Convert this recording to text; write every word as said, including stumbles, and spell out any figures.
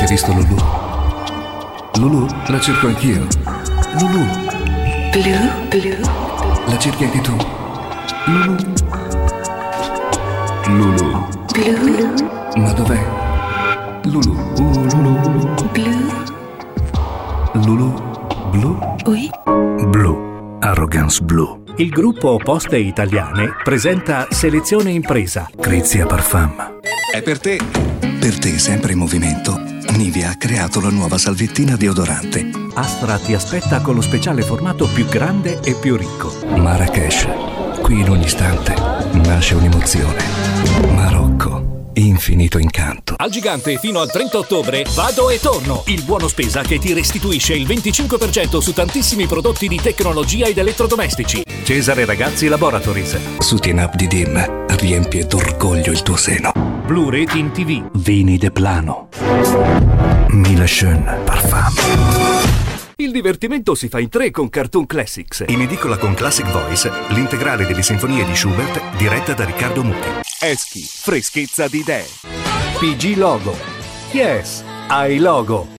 visto Lulu? Lulu? La cerco anch'io. Lulu? Blu, blu. La cerchi anche tu? Lulu? Lulu? Blu, Ma dov'è? Lulu? Uh, Lulu? blu. Lulu? Blu? Oui. Blu. Arrogance Blu. Il gruppo Poste Italiane presenta Selezione Impresa. Crizia Parfum. È per te. Per te, sempre in movimento, Nivea ha creato la nuova salviettina deodorante. Astra ti aspetta con lo speciale formato più grande e più ricco. Marrakesh. Qui in ogni istante nasce un'emozione. Marocco. Infinito incanto. Al Gigante fino al trenta ottobre vado e torno. Il buono spesa che ti restituisce il venticinque per cento su tantissimi prodotti di tecnologia ed elettrodomestici. Cesare Ragazzi Laboratories. Sutien Up di Dim riempie d'orgoglio il tuo seno. Blu Rating T V. Vini de Plano. Mille Schön Parfum. Il divertimento si fa in tre con Cartoon Classics. In edicola con Classic Voice, l'integrale delle sinfonie di Schubert diretta da Riccardo Muti. Eschi, freschezza di idee. P G Logo. Yes, hai logo.